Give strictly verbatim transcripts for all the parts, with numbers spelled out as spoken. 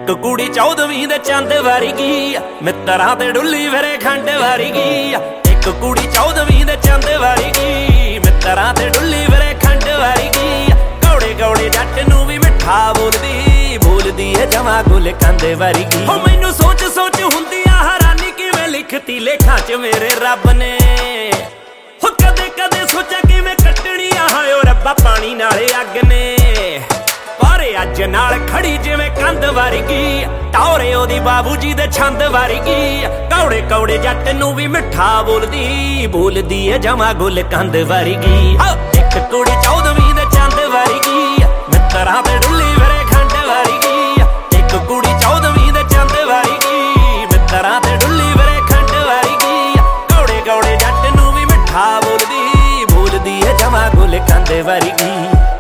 ਇੱਕ ਕੁੜੀ ਚੌਦਵੀਂ ਦੇ ਚੰਦ ਵਰਗੀ, ਮਿੱਤਰਾਂ ਤੇ ਡੁੱਲੀ ਫਿਰੇ ਖੰਡ ਵਰਗੀ। ਇੱਕ ਕੁੜੀ ਚੌਦਵੀਂ ਦੇ ਚੰਦ ਵਰਗੀ, ਮਿੱਤਰਾਂ ਤੇ ਡੁੱਲੀ ਫਿਰੇ ਖੰਡ ਵਰਗੀ। ਕੌੜੇ ਕੌੜੇ ਜੱਟ ਨੂੰ ਵੀ ਮਿੱਠਾ ਬੋਲਦੀ, ਬੋਲਦੀ ਏ ਜਮਾਂ ਗੁਲ ਕੰਦ ਵਰਗੀ। ਹੋ ਮੈਨੂੰ ਸੋਚ ਸੋਚ ਹੁੰਦੀ ਆ ਹੈਰਾਨੀ, ਕਿਵੇਂ ਲਿਖਤੀ ਲੇਖਾਂ ਚ ਮੇਰੇ ਰੱਬ ਨੇ। ਹੋ ਕਦੇ ਕਦੇ ਸੋਚਿਆ ਕਿਵੇਂ ਕੱਟਣੀ ਆ ਹਾਇਓ ਰੱਬਾ ਪਾਣੀ ਨਾਲੇ ਅੱਗ ਨੇ। ਪਰ ਅੱਜ ਨਾਲ ਖੜੀ ਜਿਵੇਂ ਕੰਧ ਵਰਗੀ, ਟੌਰੇ ਉਹਦੀ ਬਾਬੂ ਜੀ ਦੇ ਛੰਦ ਵਰਗੀ। ਕੌੜੇ ਕੌੜੇ ਜੱਟ ਨੂੰ ਵੀ ਮਿੱਠਾ ਬੋਲਦੀ, ਬੋਲਦੀ ਏ ਜਮਾਂ ਗੁਲ ਕੰਦ ਵਰਗੀ। ਇੱਕ ਕੁੜੀ ਚੌਦਵੀਂ ਦੇ ਚੰਦ ਵਰਗੀ, ਮਿੱਤਰਾਂ ਤੇ ਡੁੱਲੀ ਫਿਰੇ ਖੰਡ ਵਰਗੀ। ਇੱਕ ਕੁੜੀ ਚੌਦਵੀਂ ਦੇ ਚੰਦ ਵਰਗੀ, ਮਿੱਤਰਾਂ ਤੇ ਡੁੱਲੀ ਫਿਰੇ ਖੰਡ ਵਰਗੀ। ਕੌੜੇ ਕੌੜੇ ਜੱਟ ਨੂੰ ਵੀ ਮਿੱਠਾ ਬੋਲਦੀ, ਬੋਲਦੀ ਏ ਜਮਾਂ ਗੁਲ ਕੰਦ ਵਰਗੀ।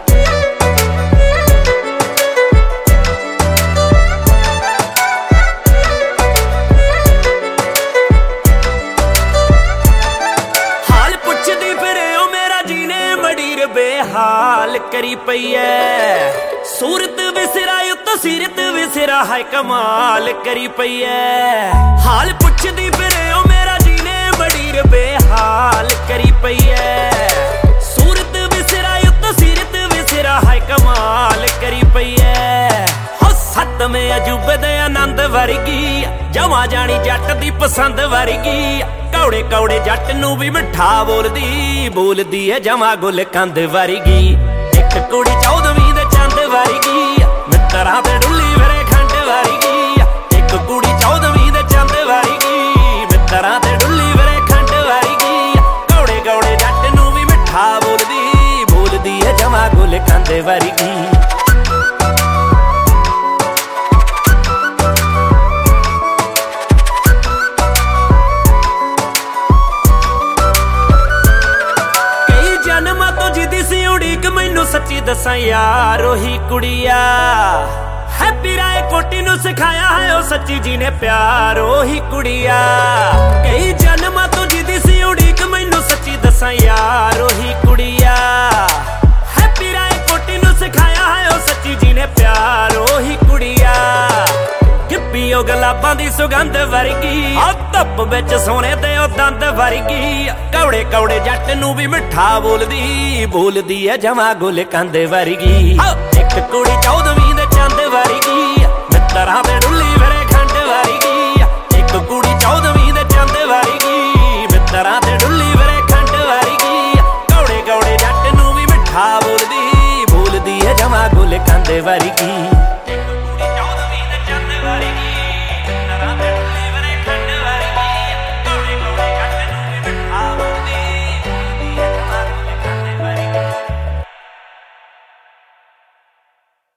ਬੇਹਾਲ ਕਰੀ ਪਈ ਐ ਸੂਰਤ ਵਿਸਰਾ ਉੱਤੋਂ ਸੀਰਤ ਵਿਸਰਾ ਹੈ ਕਮਾਲ ਕਰੀ ਪਈ ਐ। ਹਾਲ ਪੁੱਛਦੀ ਫਿਰੇ ਉਹ ਮੇਰਾ ਜੀਨੇ ਬੜੀ ਬੇਹਾਲ ਕਰੀ ਪਈ ਐ। ਸੂਰਤ ਵਿਸਰਾ ਉੱਤੋਂ ਸੀਰਤ ਵਿਸਰਾ ਹੈ ਕਮਾਲ ਕਰੀ ਪਈ ਐ। ਹੋ ਸੱਤਵੇਂ ਅਜੂਬੇ ਦੇ ਆਨੰਦ ਵਰਗੀ, ਜਮਾਂ ਜਾਣੀ ਜੱਟ ਦੀ ਪਸੰਦ ਵਰਗੀ। ਕੌੜੇ ਕੌੜੇ ਜੱਟ ਨੂੰ ਵੀ ਮਿੱਠਾ ਬੋਲਦੀ, ਬੋਲਦੀ ਏ ਜਮਾਂ ਗੁਲ ਕੰਦ ਵਰਗੀ। ਇੱਕ ਕੁੜੀ ਚੌਦਵੀਂ ਦੇ ਚੰਦ ਵਰਗੀ, ਮਿੱਤਰਾਂ ਤੇ ਡੁੱਲੀ ਫਿਰੇ ਖੰਡ ਵਰਗੀ। ਇੱਕ ਕੁੜੀ ਚੌਦਵੀਂ ਦੇ ਚੰਦ ਵਰਗੀ, ਮਿੱਤਰਾਂ ਤੇ ਡੁੱਲੀ ਫਿਰੇ ਖੰਡ ਵਰਗੀ। ਕੌੜੇ ਕੌੜੇ ਜੱਟ ਨੂੰ ਵੀ ਮਿੱਠਾ ਬੋਲਦੀ, ਬੋਲਦੀ ਏ ਜਮਾਂ ਗੁਲ ਕੰਦ ਵਰਗੀ। ਮੈਨੂੰ ਸੱਚੀ ਦੱਸਾਂ ਯਾਰ ਉਹੀ ਕੁੜੀਆ, ਹੈਪੀ ਰਾਏ ਕੋਟੀ ਨੂੰ ਸਿਖਾਇਆ ਹੈ ਉਹ ਸੱਚੀ ਜੀ ਨੇ ਪਿਆਰ। ਉਹੀ ਕੁੜੀਆ ਕਈ ਜਨਮਾਂ ਤੋਂ ਜਿੱਦੀ ਸੀ ਉਡੀਕ, ਮੈਨੂੰ ਸੱਚੀ ਦੱਸਾਂ ਯਾਰ ਉਹੀ ਕੁੜੀਆ। ਹੈਪੀ ਰਾਏ ਕੋਟੀ ਨੂੰ ਸਿਖਾਇਆ ਹੈ ਉਹ ਸੱਚੀ ਜੀ ਨੇ ਪਿਆਰ। ਉਹੀ ਕੁੜੀਆ ਗਿੱਪੀ ਉਹ ਗੁਲਾਬਾਂ ਦੀ ਸੁਗੰਧ ਵਰਗੀ, ਆ ਧੁੱਪ ਵਿੱਚ ਸੋਨੇ ਤੇ ਉਹ ਦੰਦ ਵਰਗੀ। ਕੌੜੇ ਕੌੜੇ ਜੱਟ ਨੂੰ ਵੀ ਮਿੱਠਾ ਬੋਲਦੀ, ਬੋਲਦੀ ਏ ਜਮਾਂ ਗੁਲ ਕੰਦ ਵਰਗੀ। ਇੱਕ ਕੁੜੀ ਚੌਦਵੀਂ ਦੇ ਚੰਦ ਵਰਗੀ, ਮਿੱਤਰਾਂ ਤੇ